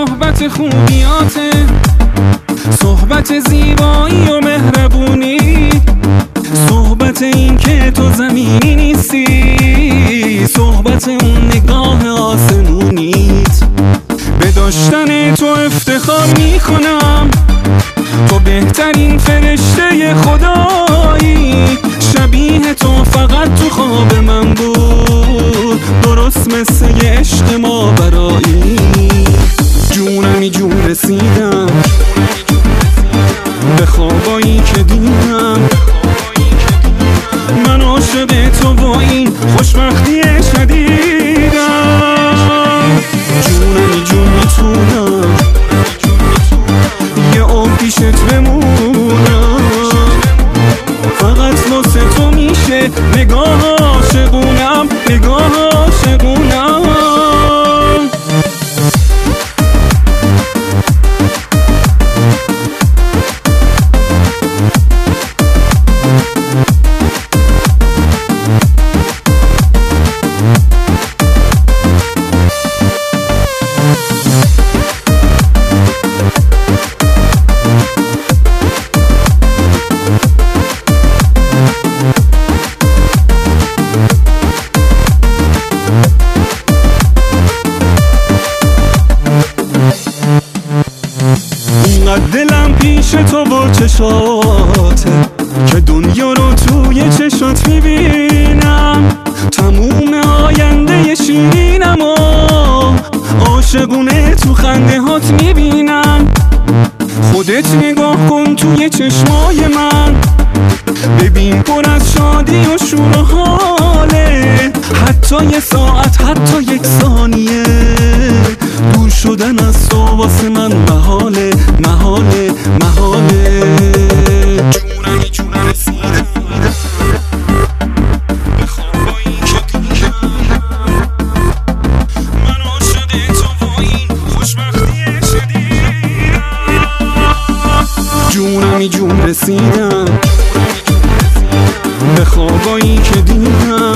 صحبت خوبیاته، صحبت زیبایی و مهربونی، صحبت این که تو زمینی نیستی، صحبت اون نگاه آسمونیت. به داشتن تو افتخار میکنم، تو بهترین فرشته خدایی. شبیه تو فقط تو خواب من بود، درست مثل یه عشق ما برایی. جونمی جون رسیدم به خوابایی که دیدم، من عاشق تو با این خوشبختی شدیدم. جونمی جون میتونم یه عمر پیشت بمونم، فقط واسه تو میشه نگاه عاشقونم، نگاه عاشقونم. دلم پیش تو با چشاته که دنیا رو توی چشات میبینم، تموم آینده شیرینم و عاشقونه تو خنده هات میبینم. خودت نگاه کن توی چشمای من، ببین پر از شادی و شور و حاله. حتی یه ساعت، حتی یک ثانیه دور شدن از تو واسه من محاله، محاله، محاله. جونمی جون رسیدم به خوابایی که دیدم، من عاشق تو با این خوشبختی شدیدم. جونمی جون رسیدم به خوابایی که دیدم،